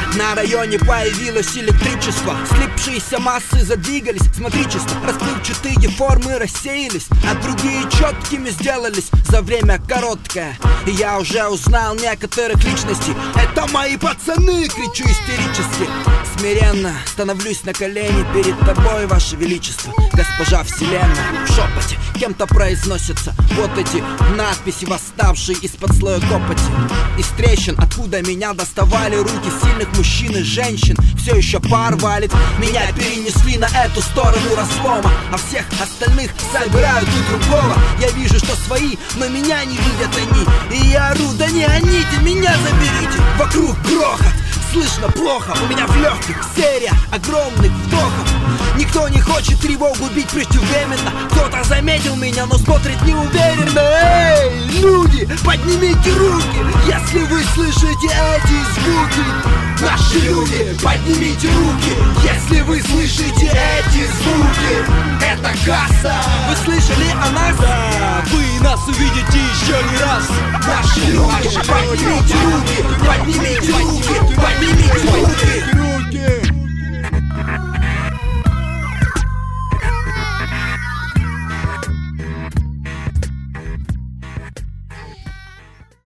На районе появилось электричество, слипшиеся массы задвигались. Смотри, чисто расплывчатые формы рассеялись, а другие четкими сделались за время короткое. И я уже узнал некоторых личностей. Это мои пацаны, кричу истерически. Смиренно становлюсь на колени перед тобой, Ваше Величество, госпожа Вселенная. В шепоте кем-то произносятся вот эти надписи, восставшие из-под слоя копоти. Из трещин, откуда меня доставали руки сильных мужчин и женщин, все еще пар валит. Меня перенесли на эту сторону разлома, а всех остальных собирают у другого. Я вижу, что свои, но меня не видят они. И я ору: да не гоните, меня заберите. Вокруг грохот, слышно плохо, у меня в легких серия огромных вдохов. Никто не хочет тревогу бить преждевременно. Кто-то заметил меня, но смотрит неуверенно. Эй, люди, поднимите руки, если вы слышите эти звуки. Наши люди, поднимите руки, если вы слышите эти звуки. Это касса. Вы слышали о нас? Да, вы нас увидите еще не раз. Наши люди, поднимите руки, поднимите